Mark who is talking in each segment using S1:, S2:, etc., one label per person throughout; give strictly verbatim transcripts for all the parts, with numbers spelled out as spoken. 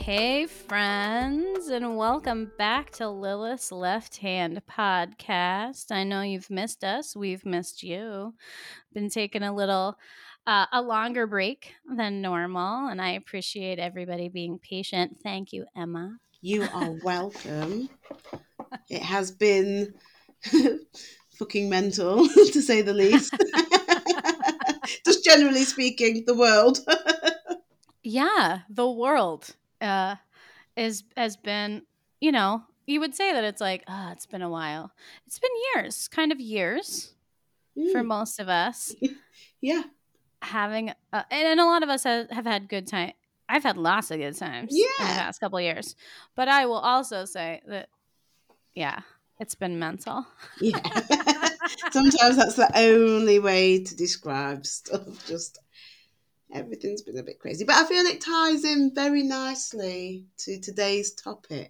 S1: Hey, friends, and welcome back to Lilith's Left Hand podcast. I know you've missed us. We've missed you. Been taking a little, uh, a longer break than normal, and I appreciate everybody being patient. Thank you, Emma.
S2: You are welcome. It has been fucking mental, to say the least. Just generally speaking, the world.
S1: Yeah, the world uh, is has been, you know, you would say that it's like, ah, it's been a while. It's been years, kind of years for
S2: Mm,
S1: most of us.
S2: yeah,
S1: Having uh, and, and a lot of us have, have had good time. I've had lots of good times in the
S2: yeah,
S1: past couple of years, but I will also say that yeah, it's been mental.
S2: yeah. Sometimes that's the only way to describe stuff. Just everything's been a bit crazy. But I feel it ties in very nicely to today's topic.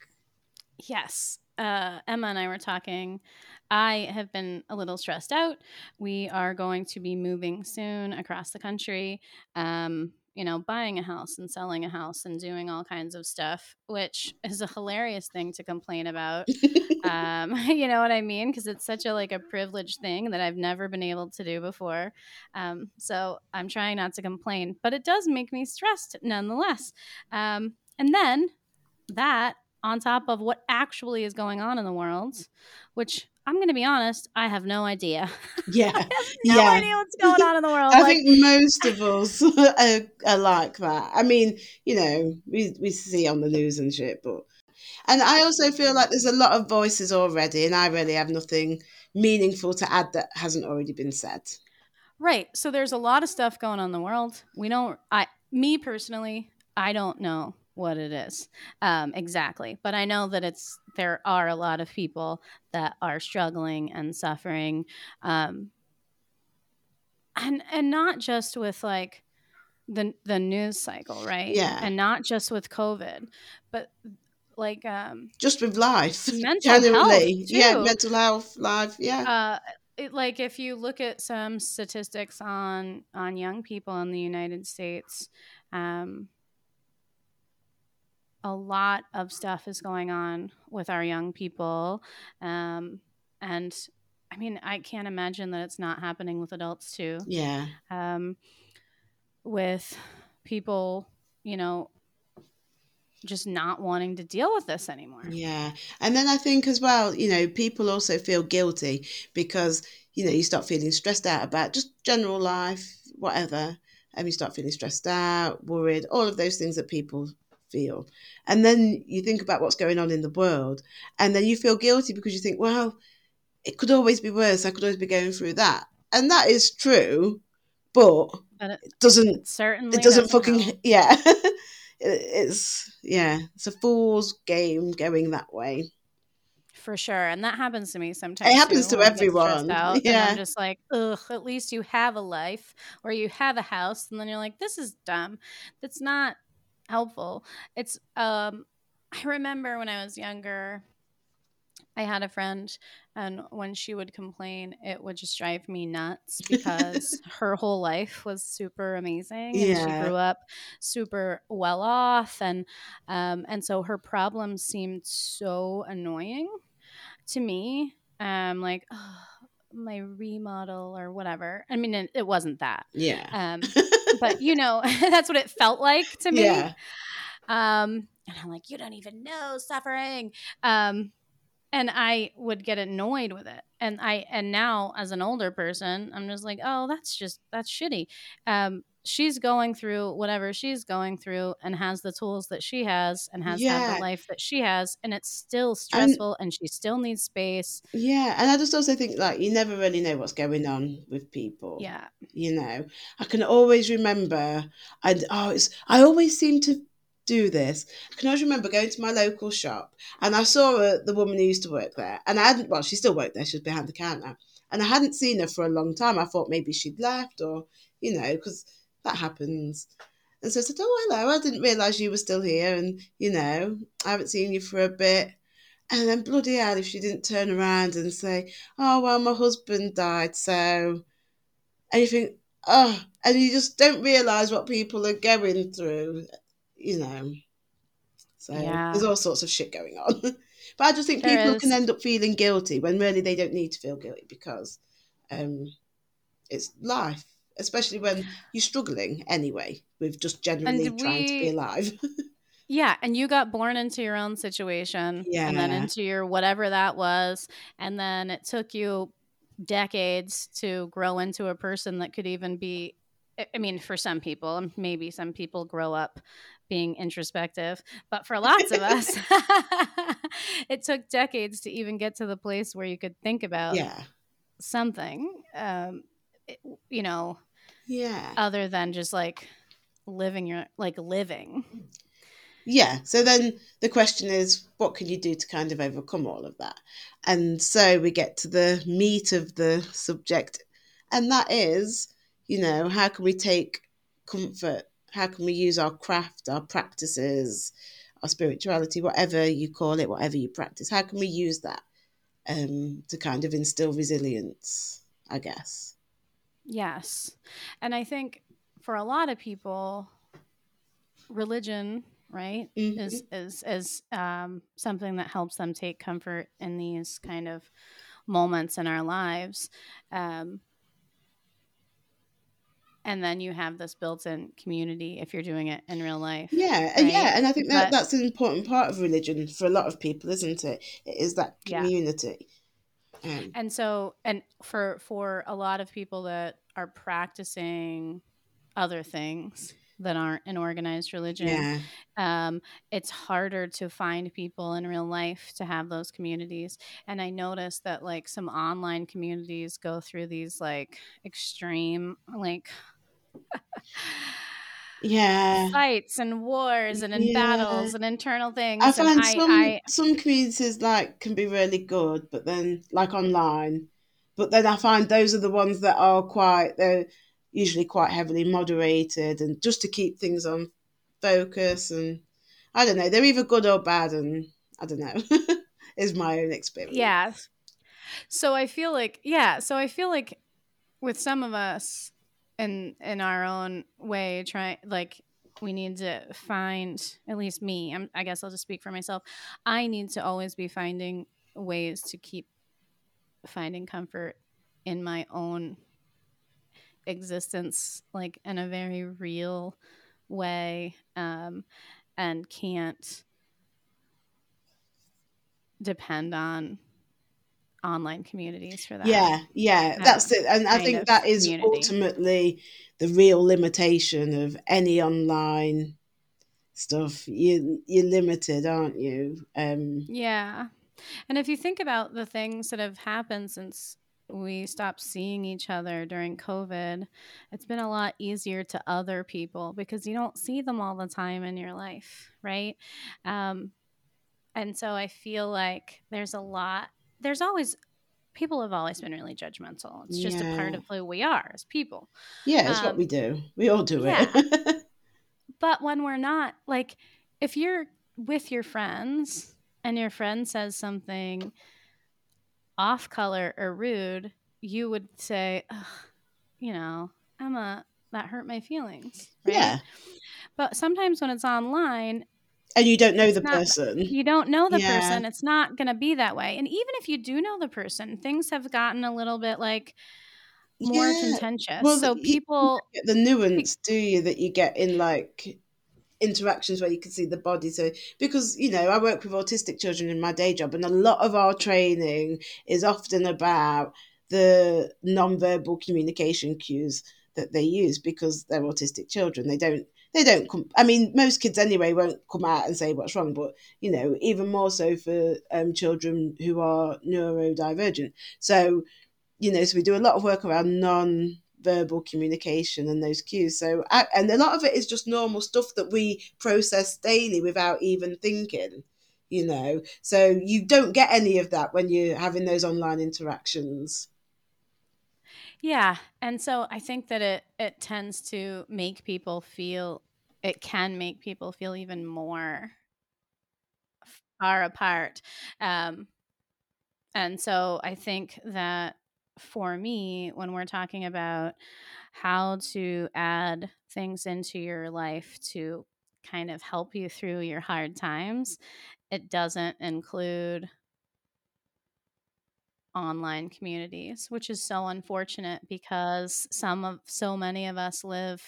S1: Yes. Uh, Emma and I were talking. I have been a little stressed out. We are going to be moving soon across the country. Um, you know, buying a house and selling a house and doing all kinds of stuff, which is a hilarious thing to complain about. Um, you know what I mean? Because it's such a like a privileged thing that I've never been able to do before. Um, so I'm trying not to complain, but it does make me stressed nonetheless. Um, and then that on top of what actually is going on in the world, which I'm going to be honest, I have no idea. I
S2: Yeah,
S1: have no
S2: yeah.
S1: idea what's going on in the world.
S2: I
S1: Like,
S2: think most of us are, are like that. I mean, you know, we we see on the news and shit, but and I also feel like there's a lot of voices already, and I really have nothing meaningful to add that hasn't already been said.
S1: right. So there's a lot of stuff going on in the world. We don't, I, me personally, I don't know what it is um, exactly, but I know that it's, there are a lot of people that are struggling and suffering. Um, and, and not just with like, the the news cycle, right?
S2: Yeah,
S1: And not just with COVID, but like um
S2: just with life,
S1: mental health
S2: generally. Yeah,
S1: too.
S2: mental health, life. Yeah,
S1: Uh it, like if you look at some statistics on on young people in the United States, um a lot of stuff is going on with our young people. Um and I mean, I can't imagine that it's not happening with adults too.
S2: yeah.
S1: Um with people, you know, just not wanting to deal with this anymore.
S2: Yeah. And then I think as well, you know, people also feel guilty because, you know, you start feeling stressed out about just general life, whatever. And you start feeling stressed out, worried, all of those things that people feel. And then you think about what's going on in the world. And then you feel guilty because you think, well, it could always be worse. I could always be going through that. And that is true, but
S1: But it,
S2: it doesn't
S1: it
S2: it
S1: certainly
S2: doesn't
S1: doesn't
S2: fucking
S1: help.
S2: yeah. It's yeah, it's a fool's game going that way.
S1: For sure. And that happens to me
S2: It
S1: sometimes
S2: happens
S1: too
S2: to
S1: when I get stressed
S2: everyone.
S1: out and I'm
S2: Yeah.
S1: just like, ugh, at least you have a life or you have a house. And then you're like, this is dumb. That's not helpful. It's, um, I remember when I was younger, I had a friend, and when she would complain, it would just drive me nuts because her whole life was super amazing, and she
S2: Yeah.
S1: grew up super well off, and um, and so her problems seemed so annoying to me. Um, like oh, my remodel or whatever. I mean, it, it wasn't that,
S2: Yeah.
S1: um, but you know, that's what it felt like to me.
S2: Yeah.
S1: Um, and I'm like, you don't even know suffering. Um, and I would get annoyed with it. And I and now as an older person, I'm just like, oh, that's just that's shitty. Um, she's going through whatever she's going through and has the tools that she has and has had the
S2: Yeah.
S1: life that she has, and it's still
S2: And
S1: stressful and she still needs space.
S2: yeah, and I just also think like you never really know what's going on with people.
S1: Yeah.
S2: You know, I can always remember, and oh, it's I always seem to do this. I can always remember going to my local shop, and I saw a, the woman who used to work there, and I hadn't. Well, she still worked there. She was behind the counter, and I hadn't seen her for a long time. I thought maybe she'd left, or you know, because that happens. And so I said, "Oh, hello. I didn't realise you were still here, and you know, I haven't seen you for a bit." And then bloody hell if she didn't turn around and say, oh, well, my husband died, so... And you think, oh, and you just don't realise what people are going through, you know. So
S1: Yeah,
S2: there's all sorts of shit going on. But I just think
S1: there
S2: people can
S1: is.
S2: end up feeling guilty when really they don't need to feel guilty because um, it's life, especially when you're struggling anyway with just
S1: And
S2: generally trying to be
S1: we,
S2: alive.
S1: yeah, and you got born into your own situation and then
S2: Yeah.
S1: into your whatever that was. And then it took you decades to grow into a person that could even be. I I mean, for some people, maybe some people grow up being introspective, but for lots of us, it took decades to even get to the place where you could think about
S2: Yeah.
S1: something, um, it- you know,
S2: Yeah.
S1: other than just like living your like living.
S2: Yeah. So then the question is, what can you do to kind of overcome all of that? And so we get to the meat of the subject, and that is, you know, how can we take comfort? How can we use our craft, our practices, our spirituality, whatever you call it, whatever you practice? How can we use that um, to kind of instill resilience, I guess?
S1: Yes. And I think for a lot of people, religion, right, is
S2: Hmm.
S1: is is um, something that helps them take comfort in these kind of moments in our lives. Um, and then you have this built-in community if you're doing it in real life,
S2: Yeah, uh,
S1: right?
S2: yeah, and I think that
S1: But
S2: that's an important part of religion for a lot of people, isn't it? It is that
S1: yeah.
S2: community. Um,
S1: And so, and for for a lot of people that are practicing other things that aren't an organized religion,
S2: yeah,
S1: um, it's harder to find people in real life to have those communities. And I noticed that like some online communities go through these like extreme like
S2: yeah,
S1: fights and wars and in
S2: yeah.
S1: battles and internal
S2: I
S1: things. And
S2: find
S1: I
S2: some
S1: I
S2: some communities like can be really good, but then like online, but then I find those are the ones that are quite they're usually quite heavily moderated and just to keep things on focus and I don't know, they're either good or bad and I don't know. Is my own experience.
S1: yeah. So I feel like yeah. So I feel like with some of us in in our own way try like we need to find at least me I'm, I guess I'll just speak for myself. I need to always be finding ways to keep finding comfort in my own existence like in a very real way, um, and can't depend on online communities for that
S2: Yeah, yeah,
S1: uh,
S2: that's it. And I
S1: kind
S2: think
S1: of
S2: that is
S1: community.
S2: ultimately the real limitation of any online stuff. You you're limited, aren't you? Um
S1: Yeah. And if you think about the things that have happened since we stopped seeing each other during COVID, it's been a lot easier to other people because you don't see them all the time in your life, right? Um, and so I feel like there's a lot, there's always, people have always been really judgmental. It's just a part
S2: yeah.
S1: of who we are as people.
S2: Yeah, it's what
S1: Um,
S2: we do. We all do
S1: yeah.
S2: it.
S1: But when we're not, like, if you're with your friends and your friend says something off color or rude, you would say, "Ugh, you know, Emma, that hurt my feelings," right?
S2: Yeah.
S1: But sometimes when it's online,
S2: And you don't know
S1: it's
S2: the
S1: not,
S2: person.
S1: you don't know the
S2: Yeah.
S1: person. It's not going to be that way. And even if you do know the person, things have gotten a little bit like more
S2: Yeah.
S1: contentious.
S2: Well,
S1: So
S2: you you
S1: people,
S2: don't get the
S1: pe-
S2: nuance, do you, that you get in like interactions where you can see the body. So, because, you know, I work with autistic children in my day job, and a lot of our training is often about the non-verbal communication cues that they use because they're autistic children. They don't, they don't come, I mean, most kids anyway won't come out and say what's wrong, but, you know, even more so for um, children who are neurodivergent. So, you know, so we do a lot of work around non verbal communication and those cues. So, and a lot of it is just normal stuff that we process daily without even thinking, you know. So you don't get any of that when you're having those online interactions.
S1: yeah. And so I think that it, it tends to make people feel, it can make people feel even more far apart. Um, And so I think that for me, when we're talking about how to add things into your life to kind of help you through your hard times. It doesn't include online communities, which is so unfortunate because some of so many of us live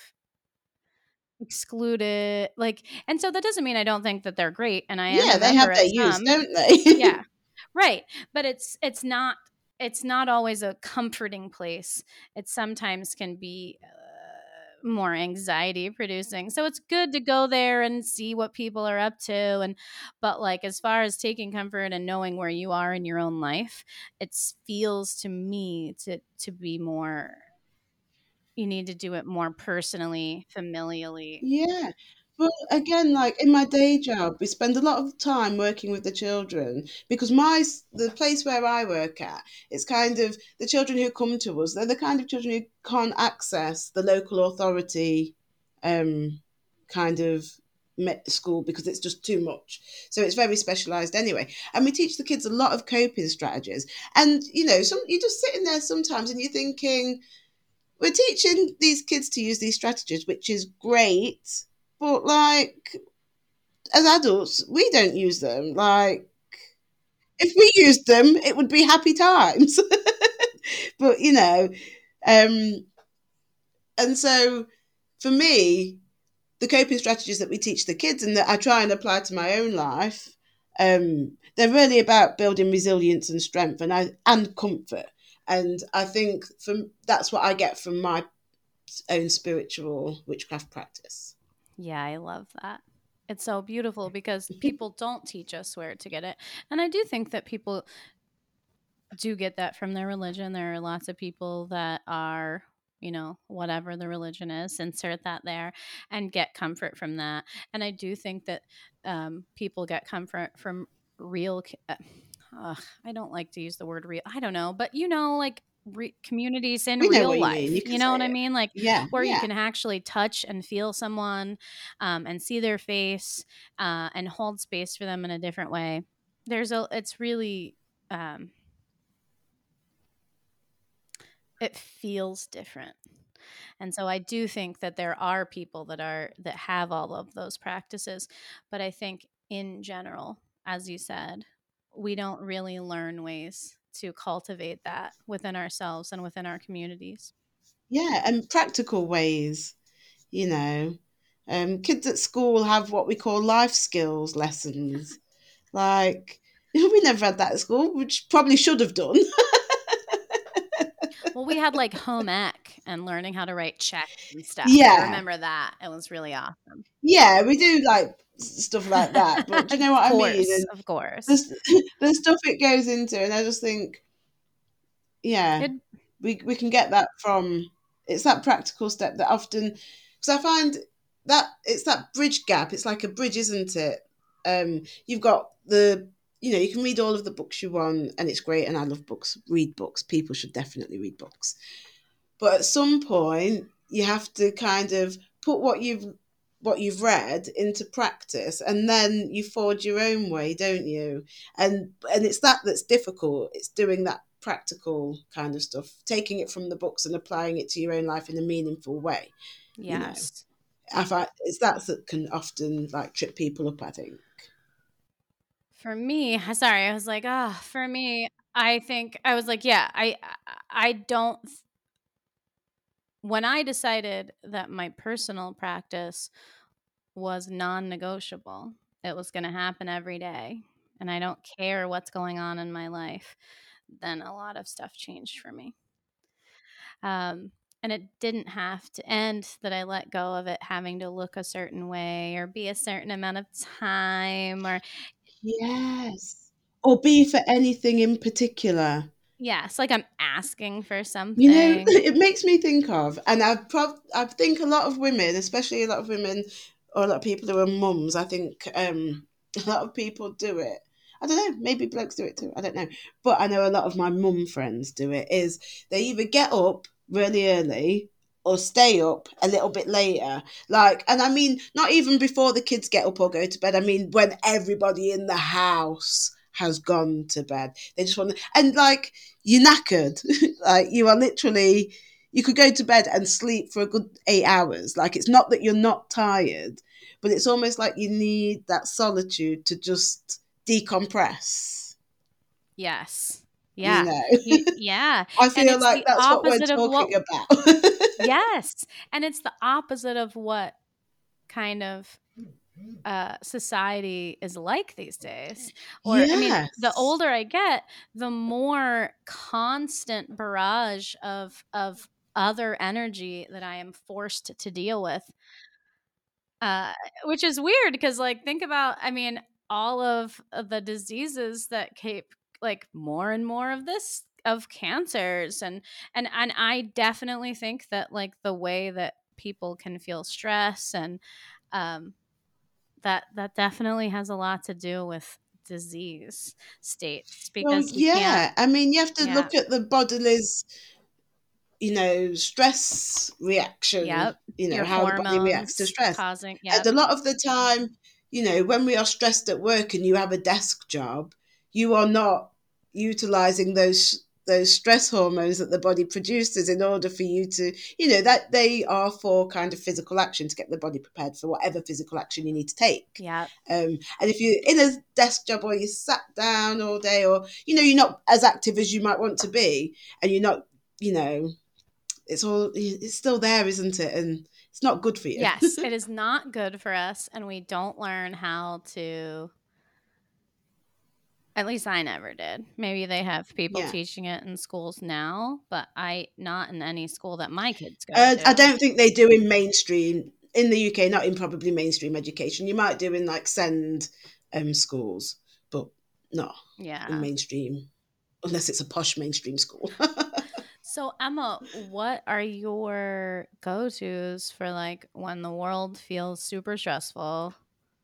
S1: excluded, like, and so that doesn't mean I don't think that they're great, and I am a
S2: Yeah, they have
S1: member
S2: their
S1: of
S2: use,
S1: some.
S2: don't they?
S1: Yeah. Right. But it's it's not it's not always a comforting place. It sometimes can be uh, more anxiety producing. So it's good to go there and see what people are up to, and but like as far as taking comfort and knowing where you are in your own life, it feels to me to to be more, you need to do it more personally, familially.
S2: Yeah. But again, like in my day job, we spend a lot of time working with the children because my s- the place where I work at, it's kind of the children who come to us. They're the kind of children who can't access the local authority, um, kind of me- school because it's just too much. So it's very specialised anyway. And we teach the kids a lot of coping strategies. And you know, some you're just sitting there sometimes and you're thinking we're teaching these kids to use these strategies, which is great, but like as adults, we don't use them. Like if we used them, it would be happy times. But you know, um, and so for me, the coping strategies that we teach the kids and that I try and apply to my own life, um, they're really about building resilience and strength and I and comfort. And I think from that's what I get from my own spiritual witchcraft practice.
S1: Yeah, I love that. It's so beautiful because people don't teach us where to get it. And I do think that people do get that from their religion. There are lots of people that are, you know, whatever the religion is, insert that there and get comfort from that. And I do think that um, people get comfort from real, uh, ugh, I don't like to use the word real, I don't know, but you know, like re- communities in
S2: We know
S1: real
S2: what you mean.
S1: life,
S2: You can
S1: you know
S2: say
S1: what I
S2: it.
S1: mean? Like
S2: Yeah,
S1: where you
S2: yeah.
S1: can actually touch and feel someone um, and see their face uh, and hold space for them in a different way. There's a, it's really, um, it feels different. And so I do think that there are people that are that have all of those practices, but I think in general, as you said, we don't really learn ways to cultivate that within ourselves and within our communities.
S2: Yeah, and practical ways, you know. Um, kids at school have what we call life skills lessons. Like, we never had that at school, which probably should have done.
S1: Well, we had like home ec and learning how to write checks and stuff. I
S2: Yeah,
S1: remember that. It was really awesome.
S2: yeah, we do like stuff like that. But do you know
S1: Of
S2: what I mean?
S1: course,
S2: And
S1: of course.
S2: there's, the stuff it goes into, and I just think, yeah,
S1: It
S2: we we can get that from it's that practical step that often because I find that it's that bridge gap. It's like a bridge, isn't it? Um, you've got the you know you can read all of the books you want, and it's great. And I love books. Read books. People should definitely read books. But at some point, you have to kind of put what you've what you've read into practice, and then you forge your own way, don't you? And and it's that that's difficult. It's doing that practical kind of stuff, taking it from the books and applying it to your own life in a meaningful way. You know,
S1: yes.
S2: I find it's that that can often like trip people up. I think.
S1: For me, sorry, I was like, ah, for me, I think I was like, yeah, I I I don't when I decided that my personal practice was non-negotiable, it was going to happen every day, and I don't care what's going on in my life, then a lot of stuff changed for me. Um, and it didn't have to end that I let go of it having to look a certain way or be a certain amount of time or
S2: Yes. Or be for anything in particular.
S1: yes, like I'm asking for
S2: You know,
S1: something.
S2: it makes me think of, and I prob I think a lot of women, especially a lot of women or a lot of people who are mums, I think um, a lot of people do it. I don't know, maybe blokes do it too. I don't know, but I know a lot of my mum friends do it. Is they either get up really early or stay up a little bit later. Like, and I mean, not even before the kids get up or go to bed. I mean, when everybody in the house has gone to bed, they just want to, and like you're knackered. Like you are literally, you could go to bed and sleep for a good eight hours. Like it's not that you're not tired, but it's almost like you need that solitude to just decompress.
S1: Yes.
S2: You
S1: Yeah.
S2: know,
S1: You, yeah.
S2: I
S1: And
S2: feel
S1: it's
S2: like
S1: the
S2: that's what we're
S1: opposite of what,
S2: talking about.
S1: yes. And it's the opposite of what kind of uh, society is like these days. Or, I mean, the
S2: Yes.
S1: older I get, the more constant barrage of, of other energy that I am forced to deal with. Uh, which is weird because, like, think about, I mean, all of the diseases that keep, like, more and more of this, of cancers, and and and I definitely think that, like, the way that people can feel stress, and um that that definitely has a lot to do with disease states,
S2: Well,
S1: because we can't.
S2: yeah. I mean, you have to
S1: Yeah.
S2: look at the body's, you know, stress reaction,
S1: Yep.
S2: you know,
S1: Your
S2: how the body reacts to
S1: hormones
S2: stress.
S1: causing.
S2: And
S1: Yep.
S2: a lot of the time, you know, when we are stressed at work and you have a desk job, you are not utilizing those those stress hormones that the body produces in order for you to, you know, that they are for kind of physical action to get the body prepared for whatever physical action you need to take.
S1: Yep.
S2: Um, and if you're in a desk job or you sat down all day, or, you know, you're not as active as you might want to be, and you're not, you know, it's all, it's still there, isn't it? And it's not good for you.
S1: Yes, it is not good for us, and we don't learn how to. At least I never did. Maybe they have people
S2: Yeah.
S1: teaching it in schools now, but I not in any school that my kids go
S2: Uh, I
S1: to.
S2: don't think they do in mainstream, in the U K, not in probably mainstream education. You might do in like SEND um, schools, but not in
S1: Yeah.
S2: mainstream, unless it's a posh mainstream school.
S1: So, Emma, what are your go-tos for, like, when the world feels super stressful?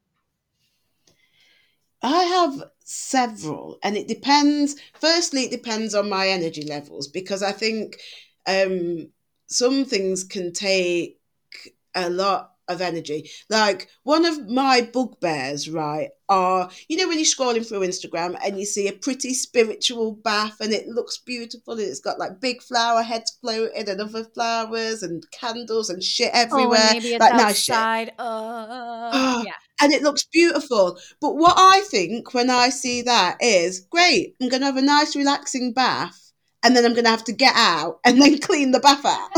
S2: I have several, and it depends. Firstly, it depends on my energy levels, because I think um, some things can take a lot of energy. Like, one of my bugbears, right, are, you know, when you're scrolling through Instagram and you see a pretty spiritual bath and it looks beautiful and it's got like big flower heads floating and other flowers and candles and shit
S1: Oh, and
S2: everywhere,
S1: maybe it's
S2: like nice shit.
S1: outside. Uh,
S2: Oh,
S1: yeah.
S2: and it looks beautiful. But what I think when I see that is, great, I'm going to have a nice, relaxing bath, and then I'm going to have to get out and then clean the bath out.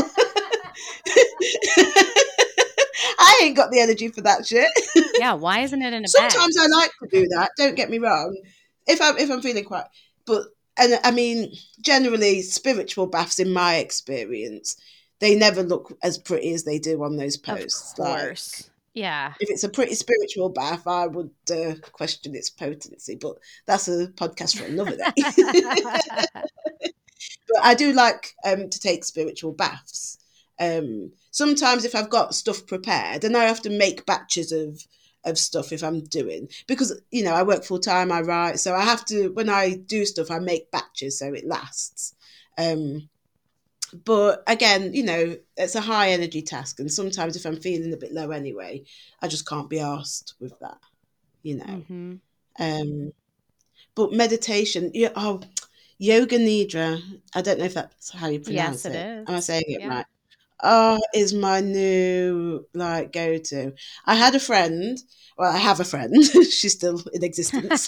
S2: I ain't got the energy for that shit.
S1: Yeah, why isn't it in a bag?
S2: Sometimes I like to do that. Don't get me wrong. If I'm if I'm feeling quite, but and I mean, generally, spiritual baths, in my experience, they never look as pretty as they do on those
S1: Of
S2: posts. Like,
S1: course. Yeah.
S2: if it's a pretty spiritual bath, I would uh, question its potency, but that's a podcast for another day. But I do like um, to take spiritual baths. Um, sometimes if I've got stuff prepared, and I have to make batches of of stuff if I'm doing, because, you know, I work full time, I write, so I have to, when I do stuff, I make batches so it lasts. Um, but again, you know, it's a high energy task, and sometimes if I'm feeling a bit low anyway, I just can't be asked with that, you know.
S1: Mm-hmm.
S2: Um, but meditation, yeah, oh, yoga nidra. I don't know if that's how you
S1: Yes,
S2: pronounce
S1: it
S2: it. Am I
S1: is.
S2: saying it
S1: Yeah.
S2: right? Oh, is my new like go to. I had a friend. Well, I have a friend. She's still in existence.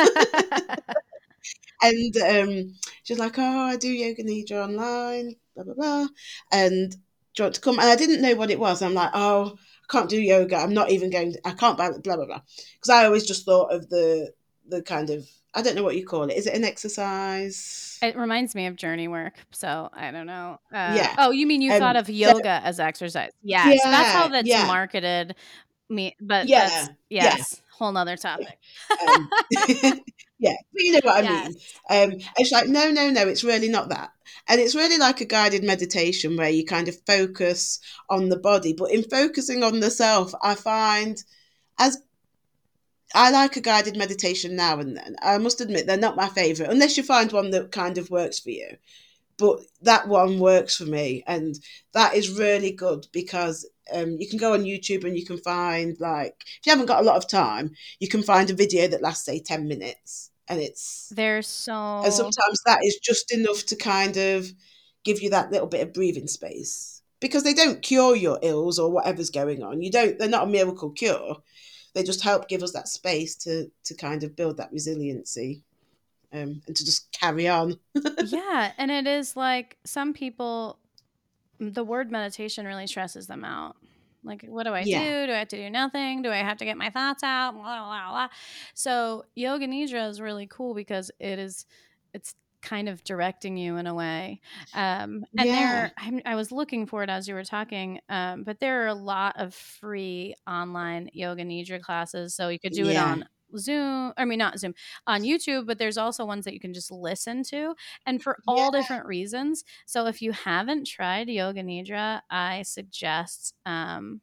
S2: And um, she's like, "Oh, I do yoga nidra online, blah blah blah." And do you want to come? And I didn't know what it was. I'm like, "Oh, I can't do yoga. I'm not even going. To, I can't balance, blah blah blah." Because I always just thought of the the kind of, I don't know what you call it. Is it an exercise?
S1: It reminds me of journey work, so I don't know. Uh,
S2: Yeah.
S1: oh, you mean you thought
S2: Um.
S1: of
S2: So
S1: yoga as exercise? Yes, that's how
S2: yeah,
S1: that's
S2: yeah,
S1: marketed. Me, but
S2: yeah,
S1: that's
S2: yeah,
S1: yes, whole nother
S2: yeah.
S1: topic.
S2: Um, yeah, but you know what I
S1: Yes.
S2: mean. Um, it's like, no, no, no, it's really not that. And it's really like a guided meditation where you kind of focus on the body. But in focusing on the self, I find, as I like a guided meditation now and then. I must admit, they're not my favourite, unless you find one that kind of works for you. But that one works for me. And that is really good because um, you can go on YouTube and you can find, like, if you haven't got a lot of time, you can find a video that lasts, say, ten minutes. And it's,
S1: There's
S2: and
S1: so
S2: sometimes that is just enough to kind of give you that little bit of breathing space. because they don't cure your ills or whatever's going on. You don't. They're not a miracle cure. They just help give us that space to to kind of build that resiliency, um, and to just carry on.
S1: Yeah, and it is like some people, the word meditation really stresses them out. Like, what do I
S2: Yeah,
S1: do? Do I have to do nothing? Do I have to get my thoughts out? Blah, blah, blah. So yoga nidra is really cool because it is, it's kind of directing you in a way. Um, and
S2: yeah,
S1: there, I, I was looking for it as you were talking, um, but there are a lot of free online yoga nidra classes. So you could do it
S2: yeah,
S1: on Zoom, I mean, not Zoom, on YouTube, but there's also ones that you can just listen to, and for
S2: yeah.
S1: all different reasons. So if you haven't tried yoga nidra, I suggest um,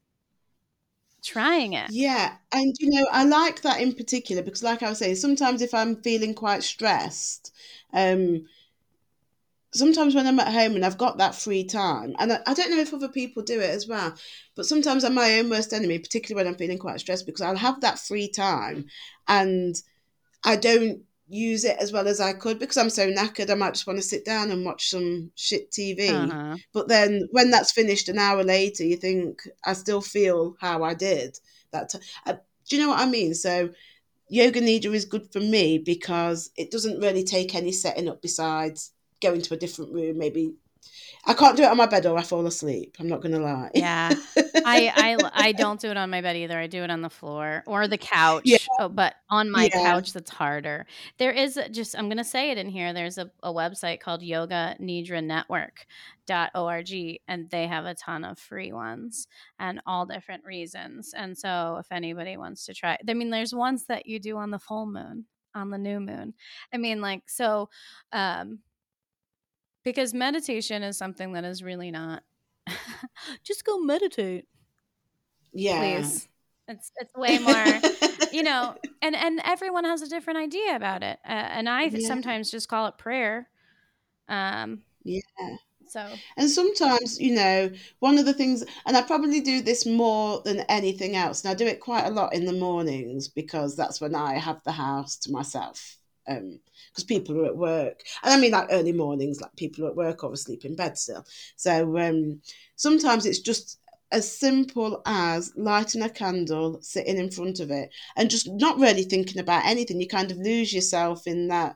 S1: trying it.
S2: Yeah, and you know, I like that in particular because, like I was saying, sometimes if I'm feeling quite stressed, um, sometimes when I'm at home and I've got that free time, and I, I don't know if other people do it as well, but sometimes I'm my own worst enemy, particularly when I'm feeling quite stressed, because I'll have that free time and I don't use it as well as I could because I'm so knackered. I might just want to sit down and watch some shit T V.
S1: Uh-huh.
S2: But then when that's finished an hour later, you think, I still feel how I did that. T- uh, do you know what I mean? So yoga nidra is good for me because it doesn't really take any setting up besides going to a different room. Maybe I can't do it on my bed or I fall asleep. I'm not going to lie.
S1: Yeah. I I I don't do it on my bed either. I do it on the floor or the
S2: Yeah,
S1: couch. Oh, but on my
S2: yeah,
S1: couch, that's harder. There is a- just I'm gonna say it in here. There's a, a website called Yoga Nidra Network dot org, and they have a ton of free ones and all different reasons. And so if anybody wants to try, I mean, there's ones that you do on the full moon, on the new moon. I mean, like so, um, because meditation is something that is really not. Just go meditate,
S2: yeah.
S1: please. It's it's way more, you know, and and everyone has a different idea about it. Uh, and I th-
S2: Yeah,
S1: sometimes just call it prayer. Um,
S2: yeah.
S1: so
S2: And sometimes, you know, one of the things, and I probably do this more than anything else, and I do it quite a lot in the mornings because that's when I have the house to myself. Um, because people are at work, and I mean like early mornings, like people are at work or asleep in bed still. So um, sometimes it's just as simple as lighting a candle, sitting in front of it, and just not really thinking about anything. You kind of lose yourself in that,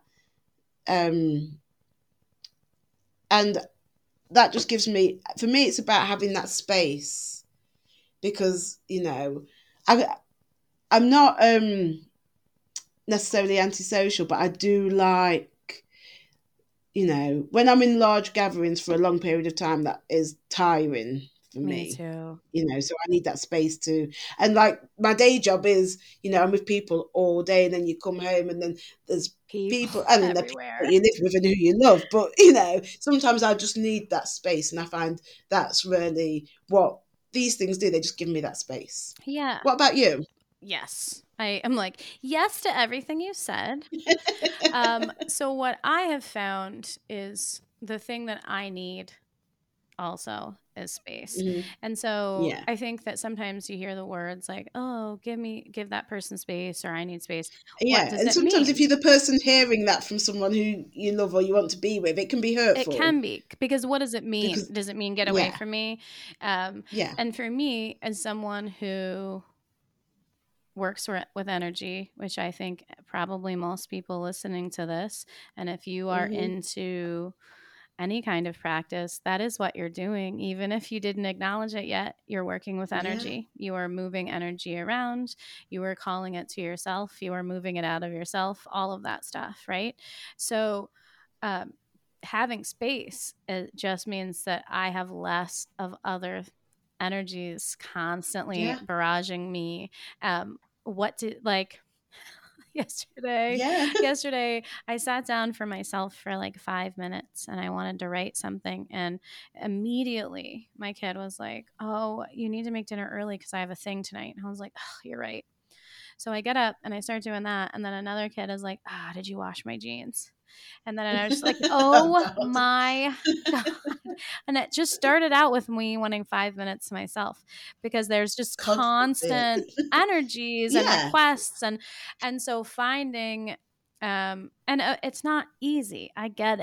S2: um, and that just gives me, for me it's about having that space because you know I, I'm not um necessarily antisocial, but I do like, you know, when I'm in large gatherings for a long period of time, that is tiring for
S1: me
S2: me,
S1: too.
S2: you know, so I need that space to, and like my day job is, you know, I'm with people all day and then you come home and then there's
S1: People
S2: people, I mean, they're people that
S1: everywhere.
S2: you live with and who you love, but you know, sometimes I just need that space, and I find that's really what these things do. They just give me that space.
S1: Yeah.
S2: What about you?
S1: Yes. I am like yes to everything you said. Um, so what I have found is the thing that I need also is space.
S2: Hmm.
S1: And so
S2: Yeah,
S1: I think that sometimes you hear the words like, "Oh, give me give that person space," or "I need space." What
S2: yeah,
S1: does
S2: and
S1: it
S2: sometimes if
S1: mean?
S2: you're the person hearing that from someone who you love or you want to be with, it can be
S1: It
S2: hurtful
S1: can be because what does it mean?
S2: because
S1: Does it mean get away
S2: yeah,
S1: from me? Um,
S2: yeah,
S1: and for me, as someone who works with energy, which I think probably most people listening to this, and if you are
S2: hmm,
S1: into any kind of practice, that is what you're doing. Even if you didn't acknowledge it yet, you're working with
S2: yeah,
S1: energy. You are moving energy around. You are calling it to yourself. You are moving it out of yourself, all of that stuff, right? So, um, having space, it just means that I have less of other energies constantly
S2: yeah,
S1: barraging me. Um, what did like yesterday
S2: yeah.
S1: yesterday I sat down for myself for like five minutes and I wanted to write something, and immediately my kid was like, "Oh, you need to make dinner early because I have a thing tonight." And I was like, "Oh, you're right." So I get up and I start doing that, and then another kid is like, "Ah, did you wash my jeans?" And then I was just like,
S2: Oh
S1: "Oh
S2: God,
S1: my God." And it just started out with me wanting five minutes to myself because there's just
S2: God forbid.
S1: constant energies and
S2: Yeah,
S1: requests. And, and so finding, um, and uh, it's not easy. I get it.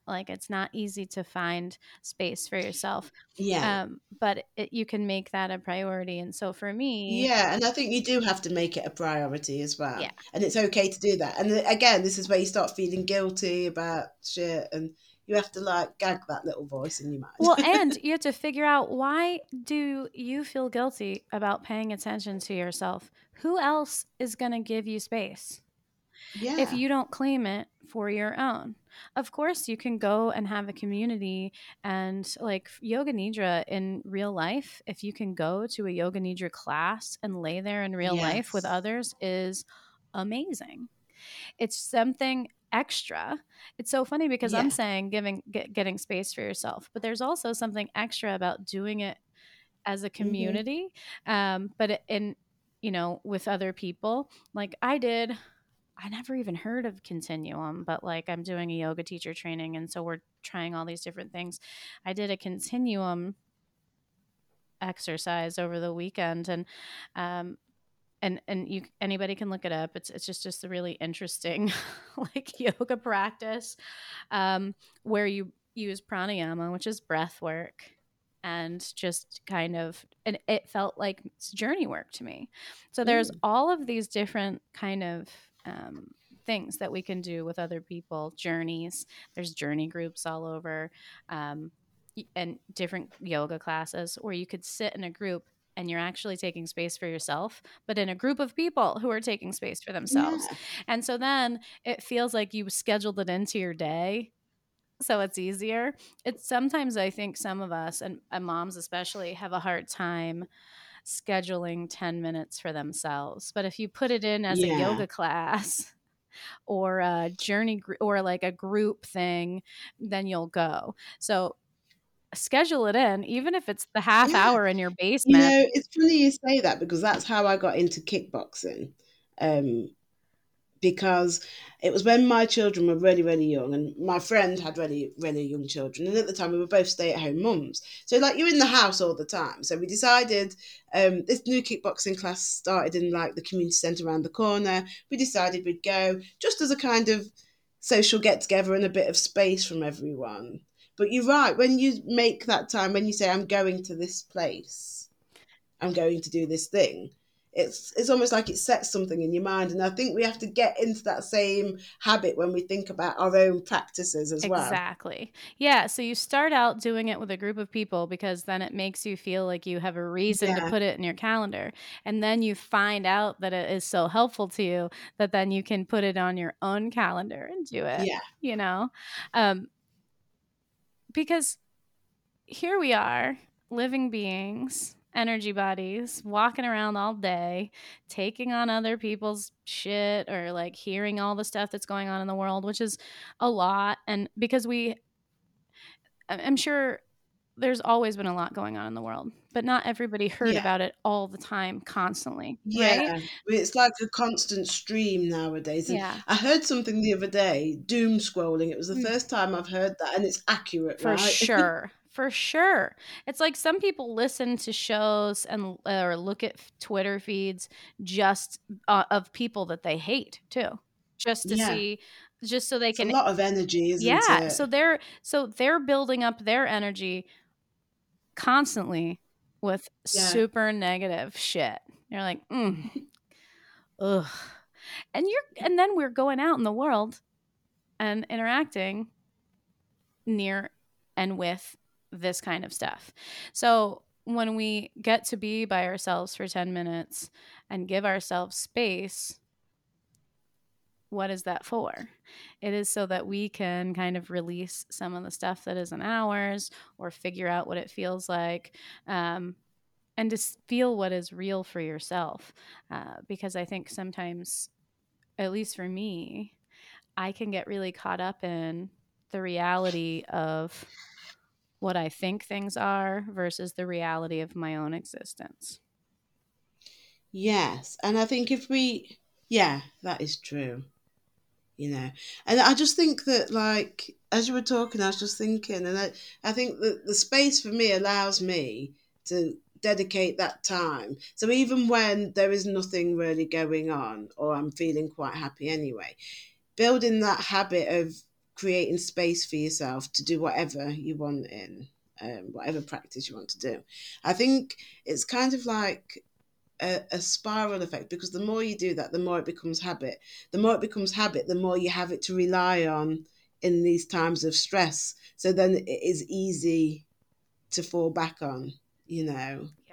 S1: Like, it's not easy to find space for yourself.
S2: Yeah.
S1: Um, but it, you can make that a priority. And so for me,
S2: Yeah, and I think you do have to make it a priority as
S1: yeah.
S2: well. And it's okay to do that. And then, again, this is where you start feeling guilty about shit and you have to like gag that little voice in your
S1: Well,
S2: mind.
S1: and you have to figure out, why do you feel guilty about paying attention to yourself? Who else is going to give you space if
S2: Yeah.
S1: you don't claim it for your own? Of course, you can go and have a community, and like yoga nidra in real life, if you can go to a yoga nidra class and lay there in real life with
S2: Yes.
S1: others, is amazing. It's something extra. It's so funny because I'm
S2: Yeah.
S1: saying giving get, getting space for yourself, but there's also something extra about doing it as a
S2: Hmm.
S1: community, um, but in, you know, with other people. Like I did, I never even heard of Continuum, but like I'm doing a yoga teacher training, and so we're trying all these different things. I did a Continuum exercise over the weekend, and um, and and you anybody can look it up. It's it's just just a really interesting like yoga practice, um, where you use pranayama, which is breath work, and just kind of, and it felt like journey work to me. So there's
S2: Mm.
S1: all of these different kind of um, things that we can do with other people, journeys. There's journey groups all over, um, and different yoga classes where you could sit in a group and you're actually taking space for yourself, but in a group of people who are taking space for themselves.
S2: Yeah.
S1: And so then it feels like you scheduled it into your day, so it's easier. It's sometimes, I think some of us, and, and moms especially, have a hard time scheduling ten minutes for themselves. But if you put it in as a
S2: Yeah.
S1: yoga class or a journey gr- or like a group thing, then you'll go. So schedule it in, even if it's the half
S2: Yeah.
S1: hour in your
S2: You
S1: basement.
S2: know, it's funny you say that because that's how I got into kickboxing. Um, because it was when my children were really, really young, and my friend had really, really young children. And at the time, we were both stay at home mums. So, like, you're in the house all the time. So, we decided um, this new kickboxing class started in like the community centre around the corner. We decided we'd go just as a kind of social get together and a bit of space from everyone. But you're right, when you make that time, when you say, I'm going to this place, I'm going to do this thing. It's it's almost like it sets something in your mind, and I think we have to get into that same habit when we think about our own practices as well.
S1: Exactly. Yeah. So you start out doing it with a group of people because then it makes you feel like you have a reason to
S2: Yeah,
S1: put it in your calendar. And then you find out that it is so helpful to you that then you can put it on your own calendar and do it,
S2: yeah,
S1: you know? Um, because here we are, living beings, energy bodies, walking around all day, taking on other people's shit, or like hearing all the stuff that's going on in the world, which is a lot. And because we, I- I'm sure there's always been a lot going on in the world, but not everybody heard
S2: yeah,
S1: about it all the time, constantly,
S2: yeah.
S1: right?
S2: It's like a constant stream nowadays. And
S1: Yeah,
S2: I heard something the other day, doom scrolling. It was the
S1: mm,
S2: first time I've heard that, and it's accurate,
S1: for
S2: right?
S1: sure. For sure. It's like some people listen to shows and or look at Twitter feeds just uh, of people that they hate too, just to
S2: Yeah,
S1: see, just so they
S2: it's a
S1: can,
S2: lot of energy, isn't
S1: yeah.
S2: it?
S1: So they're so they're building up their energy constantly with
S2: Yeah,
S1: super negative shit. You're like, mm, ugh. And you're and then we're going out in the world and interacting near and with this kind of stuff. So when we get to be by ourselves for ten minutes and give ourselves space, what is that for? It is so that we can kind of release some of the stuff that isn't ours, or figure out what it feels like, um, and just feel what is real for yourself. Uh, because I think sometimes, at least for me, I can get really caught up in the reality of what I think things are versus the reality of my own existence.
S2: yes. And I think if we, yeah, that is true. You know, and I just think that, like, as you were talking, I was just thinking, and I, I think that the space for me allows me to dedicate that time. So even when there is nothing really going on, or I'm feeling quite happy anyway, building that habit of creating space for yourself to do whatever you want in um, whatever practice you want to do. I think it's kind of like a, a spiral effect, because the more you do that, the more it becomes habit. The more it becomes habit, the more you have it to rely on in these times of stress. So then it is easy to fall back on, you know.
S1: Yeah.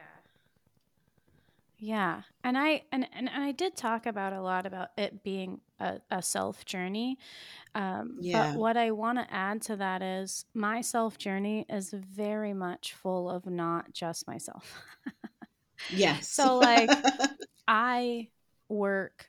S1: Yeah. And I and, and, and I did talk about a lot about it being a, a self journey. Um, but
S2: Yeah.
S1: what I want to add to that is my self journey is very much full of not just myself.
S2: Yes.
S1: So like I work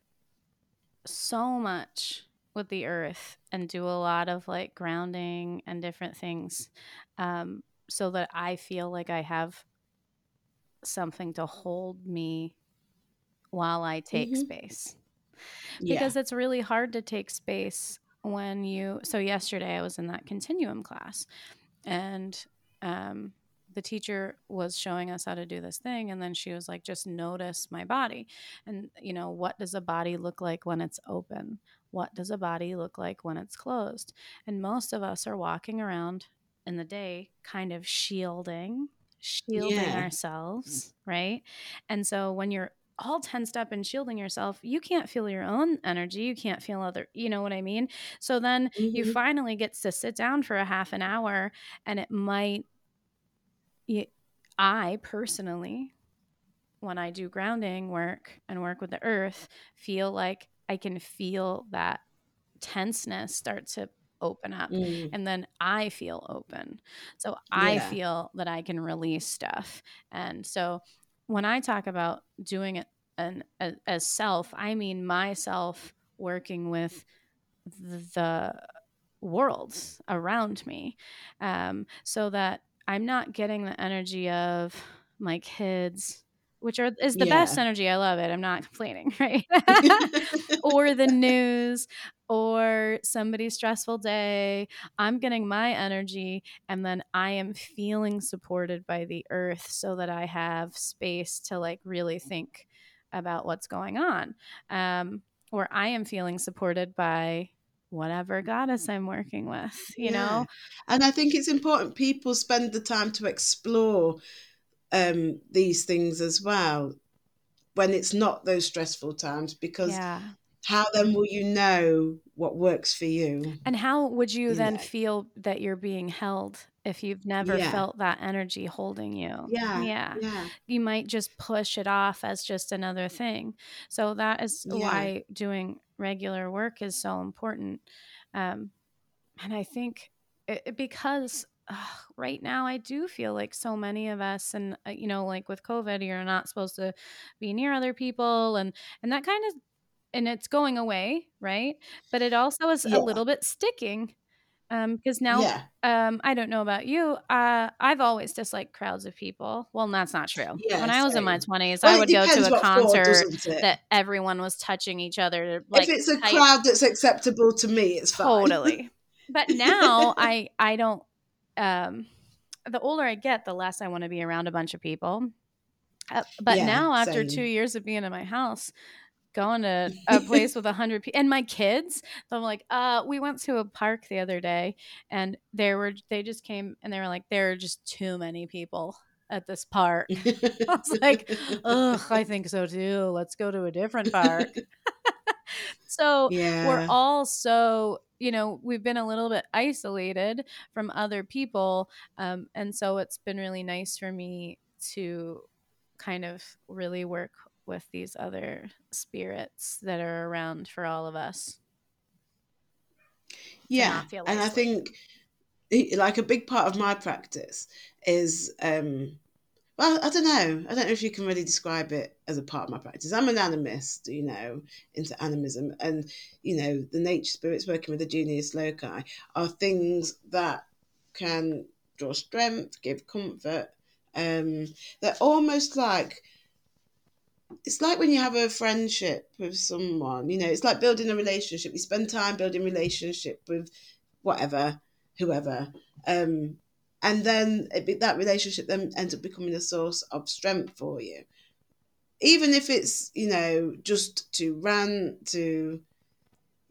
S1: so much with the earth and do a lot of like grounding and different things, um, so that I feel like I have something to hold me while I take
S2: hmm
S1: space.
S2: Yeah.
S1: Because it's really hard to take space when you. So, yesterday I was in that continuum class, and um, the teacher was showing us how to do this thing. And then she was like, just notice my body. And, you know, what does a body look like when it's open? What does a body look like when it's closed? And most of us are walking around in the day kind of shielding shielding
S2: Yeah.
S1: ourselves, right? And so when you're all tensed up and shielding yourself, you can't feel your own energy. You can't feel other, you know what I mean? So then you
S2: hmm
S1: finally get to sit down for a half an hour, and it might, y- I personally, when I do grounding work and work with the earth, feel like I can feel that tenseness start to open up,
S2: Mm.
S1: and then I feel open. So I
S2: Yeah.
S1: feel that I can release stuff. And so when I talk about doing it an, as, as self, I mean myself working with the world around me, um, so that I'm not getting the energy of my kids, which are is the best
S2: Yeah.
S1: energy. I love it. I'm not complaining, right? Or the news, or somebody's stressful day. I'm getting my energy, and then I am feeling supported by the earth so that I have space to like really think about what's going on. Um, or I am feeling supported by whatever goddess I'm working with, you
S2: Yeah.
S1: know?
S2: And I think it's important people spend the time to explore um, these things as well when it's not those stressful times, because
S1: Yeah.
S2: how then will you know what works for you?
S1: And how would you
S2: You know?
S1: then feel that you're being held if you've never
S2: Yeah.
S1: felt that energy holding you?
S2: Yeah.
S1: Yeah.
S2: Yeah.
S1: You might just push it off as just another thing. So that is
S2: Yeah.
S1: why doing regular work is so important. Um, and I think it, it- because ugh, right now I do feel like so many of us, and uh, you know, like with COVID, you're not supposed to be near other people, and and that kind of, and it's going away, right? But it also is a
S2: Yeah.
S1: little bit sticking, um, because now,
S2: Yeah.
S1: um, I don't know about you, uh, I've always disliked crowds of people. Well, that's not true.
S2: Yeah.
S1: When I was in my
S2: Same.
S1: twenties, I
S2: Well, it
S1: would go to
S2: depends
S1: a
S2: what for,
S1: concert
S2: doesn't it?
S1: that everyone was touching each other,
S2: If
S1: like,
S2: it's a
S1: tight.
S2: crowd that's acceptable to me, it's fine.
S1: Totally. But now I I don't, um the older I get, the less I wanna be around a bunch of people. Uh, but
S2: Yeah.
S1: now after two
S2: Same.
S1: years of being in my house, going to a place with a hundred people and my kids, so I'm like, uh, we went to a park the other day, and there were they just came and they were like, there are just too many people at this park. I was like, ugh, I think so too. Let's go to a different park. So we're
S2: Yeah.
S1: all so, you know, we've been a little bit isolated from other people. Um, and so it's been really nice for me to kind of really work with these other spirits that are around for all of us to
S2: Yeah.
S1: not feel
S2: And I
S1: isolated.
S2: think like a big part of my practice is um well, I don't know. I don't know if you can really describe it as a part of my practice. I'm an animist, you know, into animism, and you know, the nature spirits working with the Junius Loci are things that can draw strength, give comfort. Um, they're almost like it's like when you have a friendship with someone, you know, it's like building a relationship. You spend time building relationship with whatever, whoever. Um, and then it be, that relationship then ends up becoming a source of strength for you. Even if it's, you know, just to rant, to,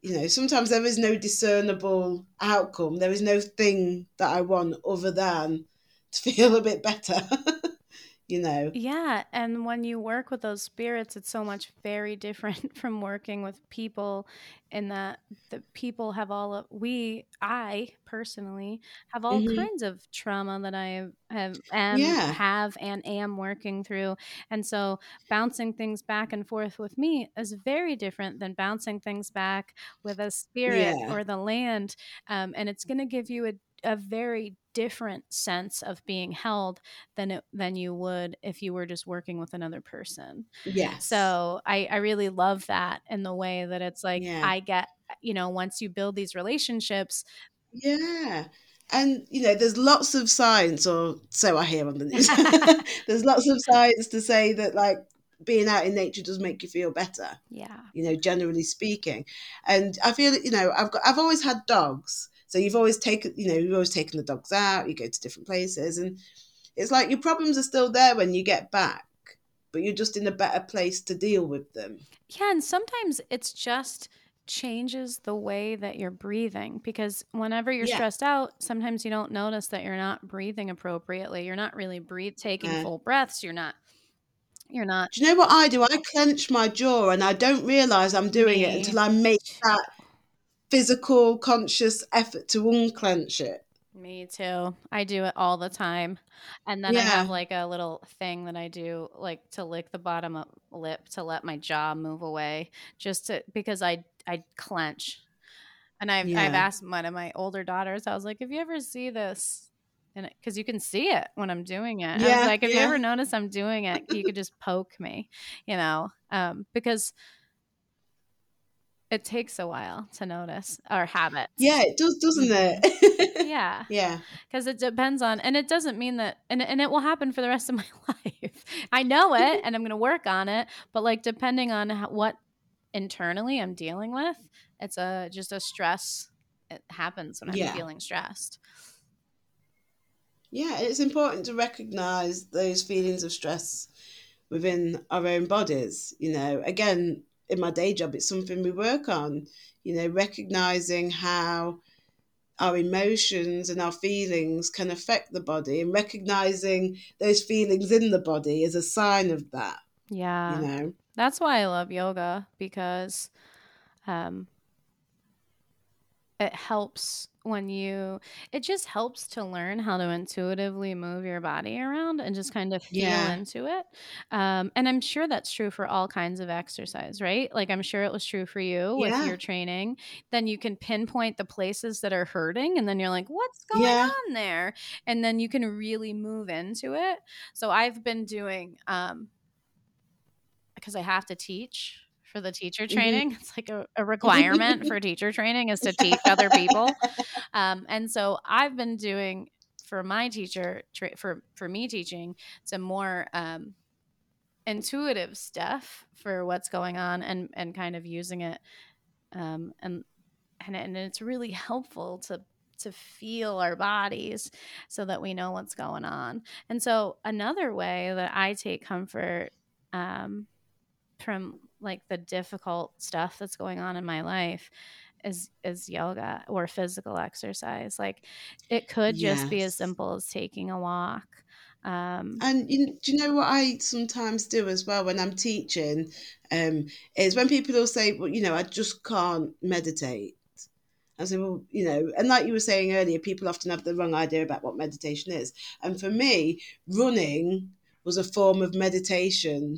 S2: you know, sometimes there is no discernible outcome. There is no thing that I want other than to feel a bit better, you know.
S1: Yeah, and when you work with those spirits, it's so much very different from working with people, in that the people have all of we I personally have all
S2: Hmm.
S1: kinds of trauma that I have am
S2: Yeah,
S1: have and am working through. And so bouncing things back and forth with me is very different than bouncing things back with a spirit
S2: yeah,
S1: or the land. Um, and it's going to give you a a very different sense of being held than it than you would if you were just working with another person.
S2: yes,
S1: So I I really love that, in the way that it's like
S2: yeah,
S1: I get, you know, once you build these relationships.
S2: yeah. And, you know, there's lots of science, or so I hear on the news. There's lots of science to say that, like, being out in nature does make you feel better,
S1: Yeah.
S2: you know, generally speaking. And I feel that, you know, I've got, I've always had dogs. So you've always taken, you know, you've always taken the dogs out, you go to different places. And it's like your problems are still there when you get back, but you're just in a better place to deal with them.
S1: Yeah, and sometimes it's just changes the way that you're breathing, because whenever you're
S2: Yeah.
S1: stressed out, sometimes you don't notice that you're not breathing appropriately. You're not really breathe taking
S2: Uh,
S1: full breaths. You're not you're not
S2: do you know what I do? I clench my jaw and I don't realize I'm doing it
S1: me
S2: until I make that physical, conscious effort to unclench it.
S1: Me too. I do it all the time. And then I have
S2: Yeah.
S1: like a little thing that I do, like to lick the bottom of lip to let my jaw move away, just to because I I clench. And I've I've
S2: Yeah.
S1: asked one of my older daughters, I was like, "If you ever see this," and because you can see it when I'm doing it. I was
S2: Yeah.
S1: like, "If you
S2: Yeah.
S1: ever notice I'm doing it, you could just poke me," you know, um, because it takes a while to notice our
S2: Yeah,
S1: habits.
S2: it does, doesn't
S1: Hmm.
S2: it?
S1: Yeah.
S2: Yeah.
S1: 'Cause it depends on, and it doesn't mean that, and and it will happen for the rest of my life. I know it, and I'm gonna work on it, but, like, depending on ho what internally I'm dealing with, it's a just a stress. It happens when I'm
S2: Yeah.
S1: feeling stressed.
S2: Yeah. It's important to recognize those feelings of stress within our own bodies. You know, again, in my day job, it's something we work on, you know, recognizing how our emotions and our feelings can affect the body, and recognizing those feelings in the body is a sign of that, you
S1: Yeah.
S2: know.
S1: That's why I love yoga, because, um it helps when you it just helps to learn how to intuitively move your body around and just kind of feel
S2: Yeah.
S1: into it. Um, and I'm sure that's true for all kinds of exercise, right? Like, I'm sure it was true for you with
S2: Yeah.
S1: your training. Then you can pinpoint the places that are hurting, and then you're like, what's going
S2: Yeah.
S1: on there? And then you can really move into it. So I've been doing, um, because I have to teach for the teacher
S2: Hmm.
S1: training. It's like a, a requirement for teacher training is to teach other people. Um, and so I've been doing for my teacher tra- for for me teaching some more um, intuitive stuff for what's going on, and and kind of using it, um, and and and it's really helpful to to feel our bodies so that we know what's going on. And so another way that I take comfort, um, from like the difficult stuff that's going on in my life, is is yoga or physical exercise. Like, it could just be as
S2: Yes.
S1: simple as taking a walk. Um,
S2: And you, do you know what I sometimes do as well when I'm teaching? Um, is when people will say, well, you know, I just can't meditate. I say, well, you know, and like you were saying earlier, people often have the wrong idea about what meditation is. And for me, running was a form of meditation.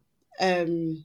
S2: Um,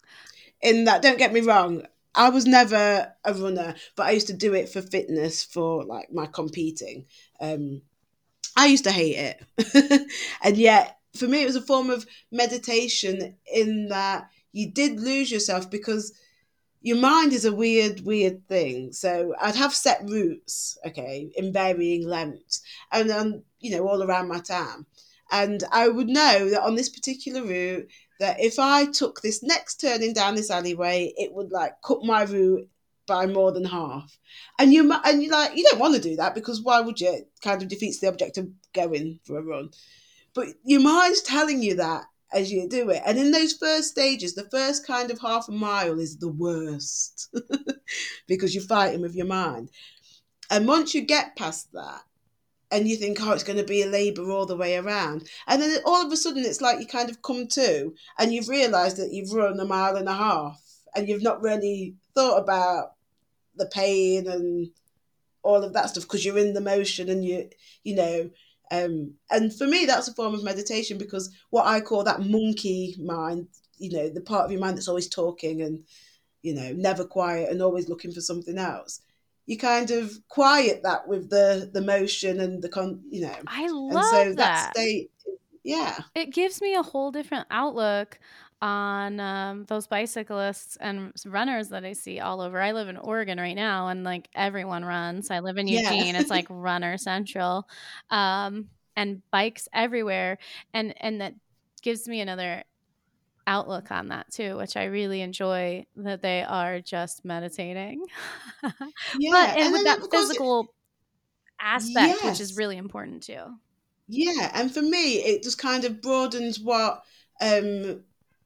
S2: in that, don't get me wrong, I was never a runner, but I used to do it for fitness, for like my competing. Um, I used to hate it. And yet, for me, it was a form of meditation in that you did lose yourself, because your mind is a weird, weird thing. So I'd have set routes, okay, in varying lengths, and then, you know, all around my town. And I would know that on this particular route, that if I took this next turning down this alleyway, it would like cut my route by more than half. And you and you like you don't want to do that, because why would you? It kind of defeats the object of going for a run. But your mind's telling you that as you do it. And in those first stages, the first kind of half a mile is the worst because you're fighting with your mind. And once you get past that, and you think, oh, it's going to be a labour all the way around. And then all of a sudden, it's like you kind of come to and you've realised that you've run a mile and a half and you've not really thought about the pain and all of that stuff because you're in the motion and you, you know, um, and for me, that's a form of meditation because what I call that monkey mind, you know, the part of your mind that's always talking and, you know, never quiet and always looking for something else. You kind of quiet that with the the motion and the con, you know,
S1: I
S2: and so
S1: love
S2: that
S1: that.
S2: state, yeah,
S1: It gives me a whole different outlook on um, those bicyclists and runners that I see all over. I live in Oregon right now, and like everyone runs. I live in
S2: yeah,
S1: Eugene. It's like runner central, um, and bikes everywhere, and and that gives me another outlook on that too, which I really enjoy. That they are just meditating, but
S2: yeah,
S1: and
S2: and
S1: with
S2: then
S1: that
S2: of course, it,
S1: physical aspect, which is
S2: yes,
S1: really important too.
S2: yeah, and for me, it just kind of broadens what um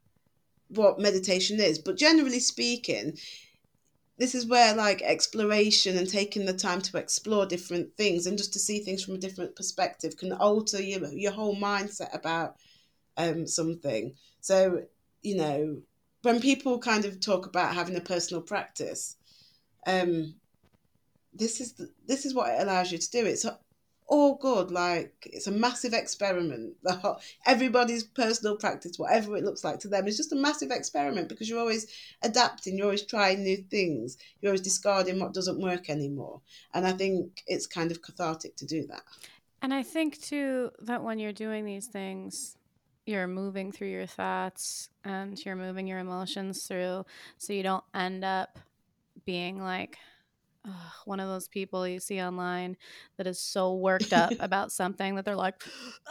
S2: what meditation is. But generally speaking, this is where like exploration and taking the time to explore different things and just to see things from a different perspective can alter your your whole mindset about um, something. So, you know, when people kind of talk about having a personal practice, um, this is the, this is what it allows you to do. It's all good. Like it's a massive experiment. The whole, everybody's personal practice, whatever it looks like to them, is just a massive experiment because you're always adapting. You're always trying new things. You're always discarding what doesn't work anymore. And I think it's kind of cathartic to do that.
S1: And I think too that when you're doing these things, you're moving through your thoughts and you're moving your emotions through so you don't end up being like ugh, one of those people you see online that is so worked up about something that they're like,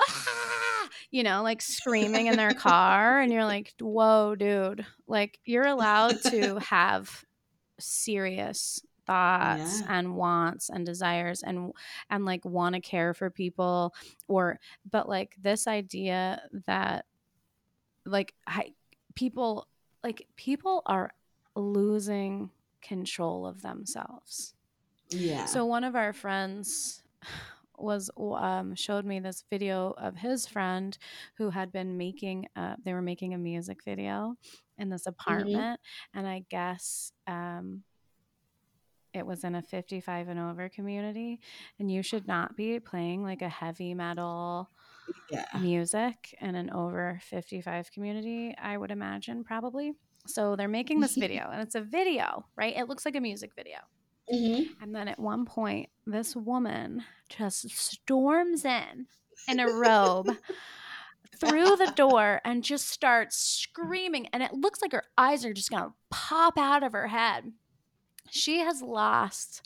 S1: ah! You know, like screaming in their car. And you're like, whoa, dude, like you're allowed to have serious thoughts
S2: Yeah.
S1: and wants and desires and and like want to care for people or but like this idea that like I, people like people are losing control of themselves.
S2: Yeah.
S1: So one of our friends was um, showed me this video of his friend who had been making uh, they were making a music video in this
S2: Hmm.
S1: apartment, and I guess um, it was in a fifty-five and over community, and you should not be playing like a heavy metal
S2: Yeah.
S1: music in an over fifty-five community, I would imagine, probably. So they're making this video, and it's a video, right? It looks like a music video.
S2: Hmm.
S1: And then at one point, this woman just storms in in a robe through the door and just starts screaming. And it looks like her eyes are just going to pop out of her head. She has lost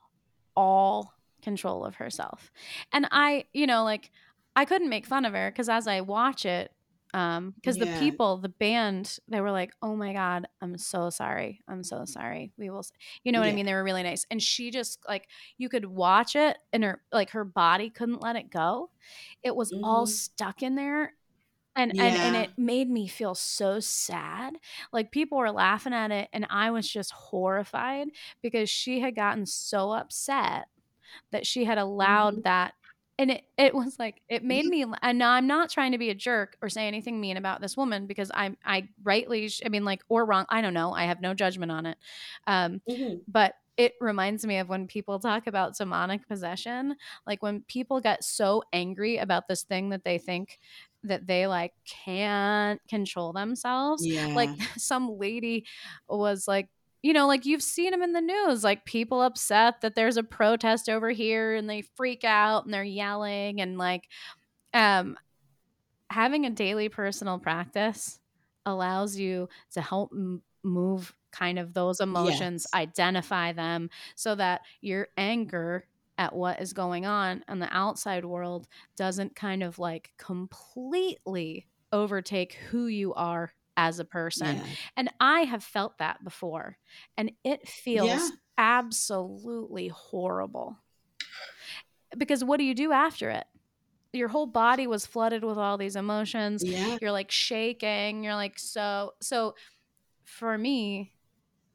S1: all control of herself. And I, you know, like I couldn't make fun of her because as I watch it, um, because the
S2: Yeah.
S1: people, the band, they were like, "Oh my god, I'm so sorry, I'm so sorry." We will, s-" you know what I
S2: Yeah.
S1: mean? They were really nice, and she just like you could watch it, and her like her body couldn't let it go. It was all
S2: Hmm.
S1: stuck in there, and and and
S2: Yeah.
S1: it made me feel so sad. Like people were laughing at it and I was just horrified because she had gotten so upset that she had allowed
S2: Hmm.
S1: that, and it it was like it made me, and now I'm not trying to be a jerk or say anything mean about this woman because I'm I rightly I mean like or wrong, I don't know, I have no judgment on it. Um
S2: Hmm.
S1: but it reminds me of when people talk about demonic possession, like when people get so angry about this thing that they think that they like can't control themselves. Like
S2: Yeah.
S1: some lady was like, you know, like you've seen them in the news, like people upset that there's a protest over here and they freak out and they're yelling and like um having a daily personal practice allows you to help m- move kind of those emotions,
S2: Yes.
S1: identify them so that your anger at what is going on in the outside world doesn't kind of like completely overtake who you are as a person.
S2: Yeah.
S1: And I have felt that before, and it
S2: Yeah.
S1: feels absolutely horrible because what do you do after it? Your whole body was flooded with all these emotions.
S2: Yeah.
S1: You're like shaking. You're like, so, so for me,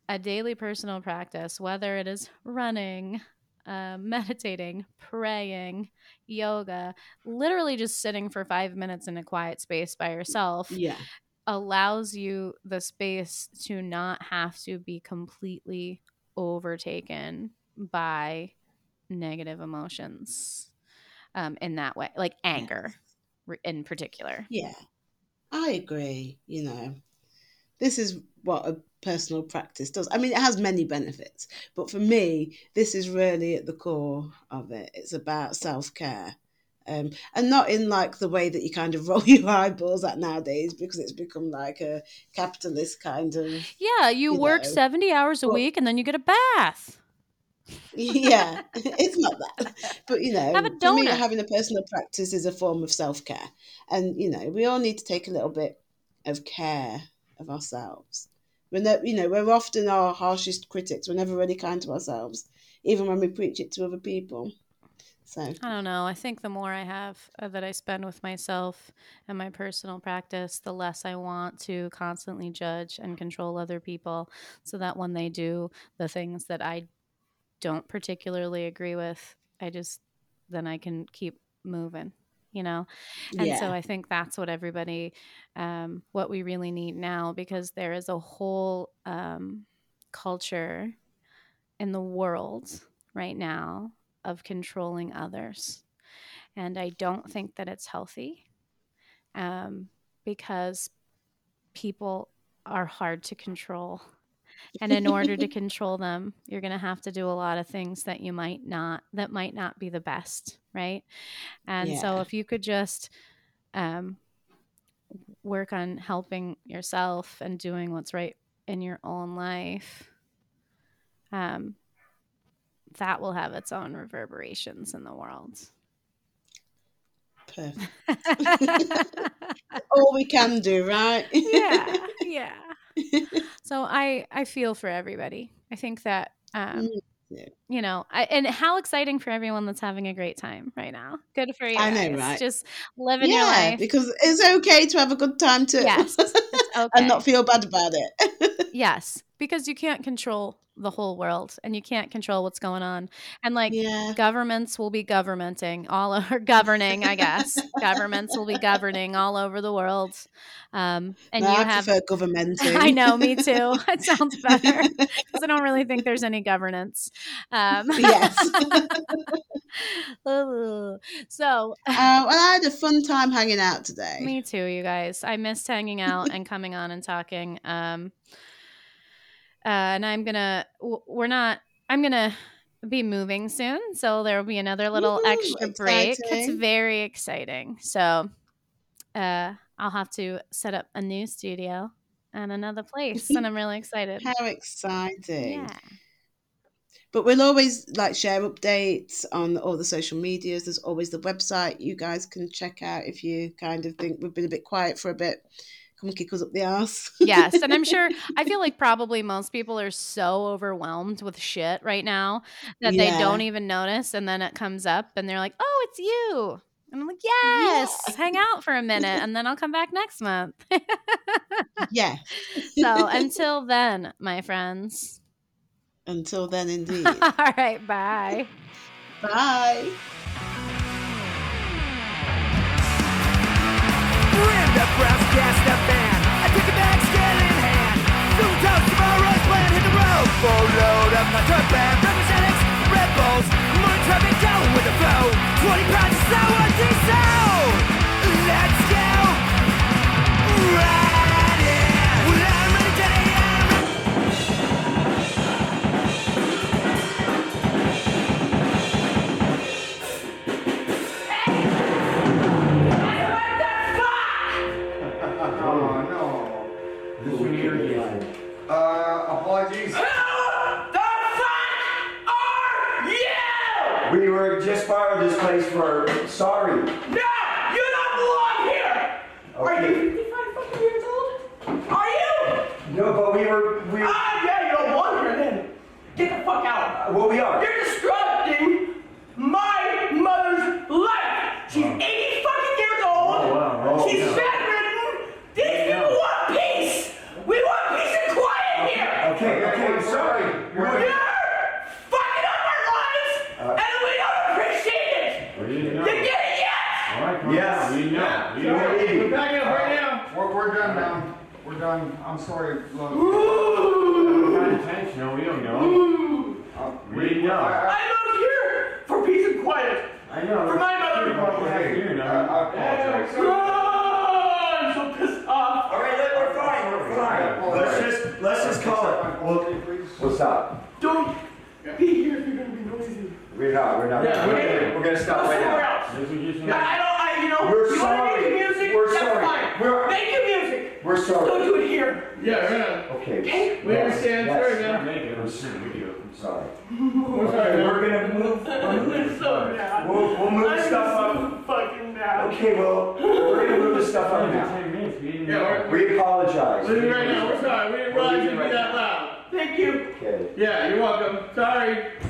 S1: a daily personal practice, whether it is running, uh, meditating, praying, yoga, literally just sitting for five minutes in a quiet space by yourself,
S2: Yeah.
S1: allows you the space to not have to be completely overtaken by negative emotions um, in that way, like anger
S2: Yes.
S1: in particular.
S2: Yeah, I agree. You know, this is what a personal practice does. I mean, it has many benefits, but for me, this is really at the core of it. It's about self care. Um, and not in like the way that you kind of roll your eyeballs at nowadays, because it's become like a capitalist kind of,
S1: Yeah, you,
S2: you
S1: work
S2: know.
S1: seventy hours a
S2: But
S1: week and then you get a bath.
S2: yeah, it's not that. But, you
S1: Have a
S2: know, for me,
S1: donut.
S2: having a personal practice is a form of self care. And, you know, we all need to take a little bit of care of ourselves. We're no, you know, we're often our harshest critics. We're never really kind to ourselves, even when we preach it to other people. So,
S1: I don't know. I think the more I have uh, that I spend with myself and my personal practice, the less I want to constantly judge and control other people, so that when they do the things that I don't particularly agree with, I just, then I can keep moving, you know? And so
S2: yeah,
S1: I think that's what everybody, um, what we really need now, because there is a whole um, culture in the world right now of controlling others. And I don't think that it's healthy um, because people are hard to control. And in order to control them, you're going to have to do a lot of things that you might not, that might not be the best, right? And so
S2: yeah,
S1: if you could just um, work on helping yourself and doing what's right in your own life, um, that will have its own reverberations in the world.
S2: perfect. All we can do, right?
S1: yeah, yeah. So I I feel for everybody. I think that um,
S2: Yeah.
S1: you know, I, and how exciting for everyone that's having a great time right now. Good for you
S2: I know,
S1: guys.
S2: right?
S1: Just living your
S2: Yeah,
S1: life.
S2: because it's okay to have a good time too,
S1: Yes, it's
S2: and
S1: okay.
S2: not feel bad about it.
S1: Yes, because you can't control the whole world and you can't control what's going on. And like
S2: Yeah.
S1: governments will be governmenting all over governing, I guess. Governments will be governing all over the world. Um, and
S2: No,
S1: you
S2: I
S1: have
S2: prefer
S1: I
S2: governmenting.
S1: know, me too. It sounds better because I don't really think there's any governance. Um,
S2: Yes.
S1: so,
S2: Uh, well, I had a fun time hanging out today.
S1: me too, you guys. I missed hanging out and coming on and talking. Um, uh, and I'm gonna, w- we're not, I'm gonna be moving soon. So there will be another little
S2: Woohoo,
S1: extra break. It's
S2: exciting.
S1: very exciting. So, uh, I'll have to set up a new studio and another place. And I'm really excited.
S2: How exciting.
S1: Yeah.
S2: But we'll always like share updates on all the social medias. There's always the website you guys can check out if you kind of think we've been a bit quiet for a bit. Come kick us up the arse.
S1: Yes. And I'm sure, I feel like probably most people are so overwhelmed with shit right now that they don't
S2: Yeah.
S1: even notice. And then it comes up and they're like, oh, it's you. And I'm like,
S2: Yeah.
S1: yes, hang out for a minute and then I'll come back next month.
S2: Yeah.
S1: So until then, my friends.
S2: Until then, indeed.
S1: All right. Bye.
S2: Bye.
S3: Brenda Brown's cast a fan. I take it back, scale in hand. Soon toast tomorrow's plan, hit the road. Full load of contraband, representatives, Red Bulls, more traffic down with the flow. Twenty pounds of sour diesel. Let's go. Right in. Well, I'm ready, Jenny. I'm ready.
S4: Oh no. This one here again. Uh, apologies.
S3: Who the fuck are you?
S4: We were just borrowed this place for You want to leave?
S5: We're backing up right now.
S4: We're, we're done now. We're done. I'm sorry. Look.
S5: Ooh.
S6: We're not intentional. We don't know.
S5: Ooh.
S4: Uh,
S6: We know.
S4: I, I,
S5: I moved here for peace and quiet.
S6: I know.
S5: For my mother.
S6: You
S4: I, I apologize.
S5: Oh, I'm so pissed off.
S3: All right, let, we're fine, we're fine. Let's just, let's just call it.
S4: Well, please.
S3: What's up?
S5: Don't be here if you're gonna be noisy.
S3: We're not, we're not.
S5: Yeah,
S3: we're,
S5: we're-
S3: gonna, we're gonna stop
S5: Go
S3: right
S5: somewhere
S3: now.
S5: else.
S6: This is just
S5: I, I don't, I, you know,
S3: We're
S5: you
S3: sorry.
S5: want to make music?
S3: We're
S5: That's
S3: sorry.
S5: fine.
S3: We're-
S5: Make your music.
S3: We're sorry.
S5: Don't do it here. Yeah, yeah.
S3: Okay.
S5: Okay. We
S3: Yes,
S5: understand.
S3: yes.
S5: Sorry,
S6: We're
S5: man.
S6: not making it. We're sitting with you.
S3: I'm sorry.
S5: We're sorry,
S3: Okay,
S5: man.
S3: we're gonna move.
S5: I'm so mad.
S3: We'll, we'll move
S5: I'm
S3: stuff up.
S5: so fucking mad.
S3: Okay, well, we're gonna move the stuff up now.
S6: ten minutes. We didn't
S5: Yeah,
S6: know.
S5: we're-
S3: We apologize.
S5: Leave it right now. We're sorry. We didn't
S3: We're
S5: realize
S3: leaving
S5: it'd be
S3: right
S5: that
S3: now.
S5: loud. Thank you.
S3: Okay.
S5: Yeah, you're welcome. Sorry.